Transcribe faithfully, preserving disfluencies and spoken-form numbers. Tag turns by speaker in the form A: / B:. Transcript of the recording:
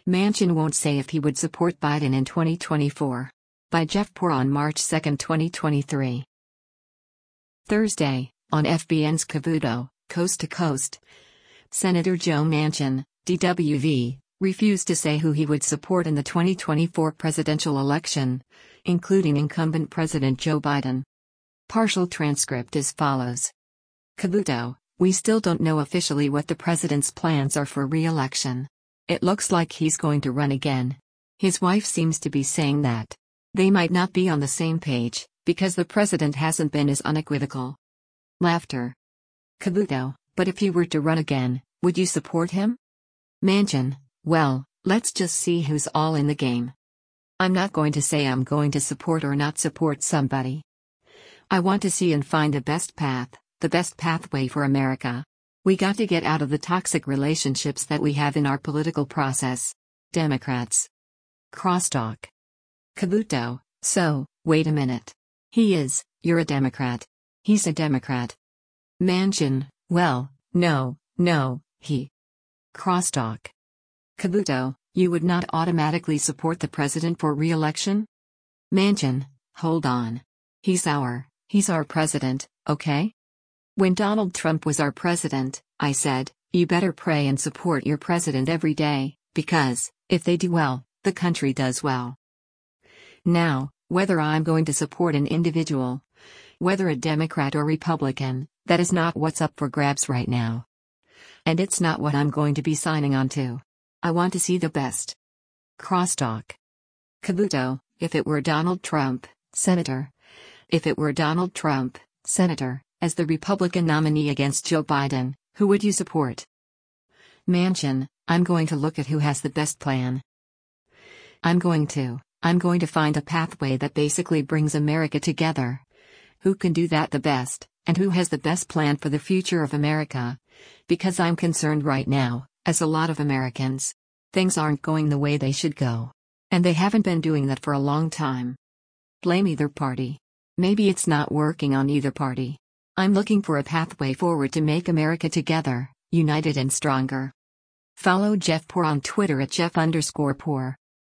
A: Manchin won't say if he would support Biden in twenty twenty-four. By Jeff Poor on March second, twenty twenty-three. Thursday, on F B N's Cavuto, Coast to Coast. Senator Joe Manchin, D W V, refused to say who he would support in the twenty twenty-four presidential election, including incumbent President Joe Biden. Partial transcript as follows. Cavuto, we still don't know officially what the president's plans are for re-election. It looks like he's going to run again. His wife seems to be saying that. They might not be on the same page, because the president hasn't been as unequivocal. Laughter. Cavuto, but if he were to run again, would you support him? Manchin, well, let's just see who's all in the game. I'm not going to say I'm going to support or not support somebody. I want to see and find the best path, the best pathway for America. We got to get out of the toxic relationships that we have in our political process. Democrats. Crosstalk. Cavuto, so, wait a minute. He is, you're a Democrat. He's a Democrat. Manchin, well, no, no, he. Crosstalk. Cavuto, you would not automatically support the president for re-election? Manchin, hold on. He's our, he's our president, okay? When Donald Trump was our president, I said, you better pray and support your president every day, because, if they do well, the country does well. Now, whether I'm going to support an individual, whether a Democrat or Republican, that is not what's up for grabs right now. And it's not what I'm going to be signing on to. I want to see the best. Crosstalk. Cavuto, if it were Donald Trump, Senator. If it were Donald Trump, Senator, as the Republican nominee against Joe Biden, who would you support? Manchin, I'm going to look at who has the best plan. I'm going to, I'm going to find a pathway that basically brings America together. Who can do that the best, and who has the best plan for the future of America? Because I'm concerned right now, as a lot of Americans. Things aren't going the way they should go. And they haven't been doing that for a long time. Blame either party. Maybe it's not working on either party. I'm looking for a pathway forward to make America together, united and stronger. Follow Jeff Poor on Twitter at Jeff underscore Poor.